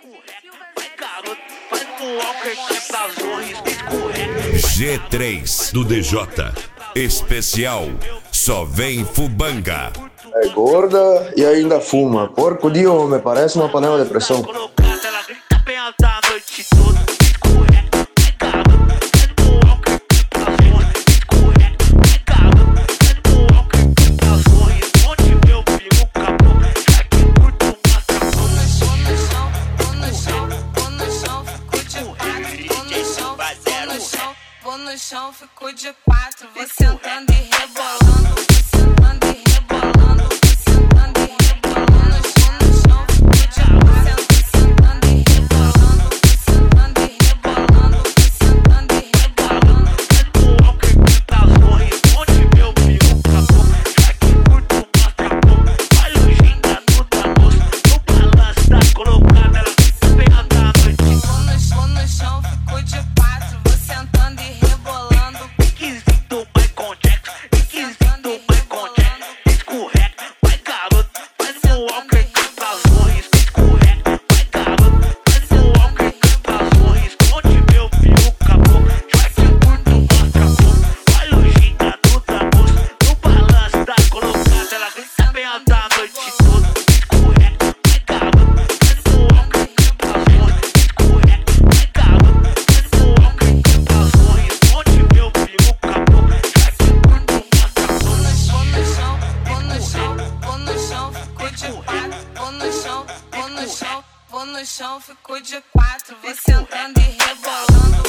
G3 do DJ especial Só Vem Fubanga. É gorda e ainda fuma. Porco de homem, parece uma panela de pressão. Vou no chão, fico de quatro, vou sentando e rebolando, vou sentando e rebolando, vou sentando e rebolando. No chão, fico de quatro, sentando e rebolando, vou sentando e rebolando, vou sentando e rebolando. Das horizonte, meu filho acabou. Já que curto mostra pouco, olha o gingado da moça. No balanço tá colocada, ela vem andar à noite. Vou no chão, fico de quatro, vou sentando e rebolando. Requisito Michael Jackson, requisito Michael Jackson. Escorrega, vai garoto, faz o walker, canta as torres. Escorrega, vai garoto, faz o walker, canta as torres. Onde meu filho acabou, já que curto mostra pouco, olha o gingado da moça. No balanço tá colocada, ela vem andar a noite toda. Escorrega, vai garoto, faz o walker, canta as torres. Escorrega, vai garoto, faz o walker, canta as torres. Onde meu filho acabou, já que curto mostra pouco. Vou no chão, fico de quatro. Vou no chão, fico de quatro, vou sentando e rebolando.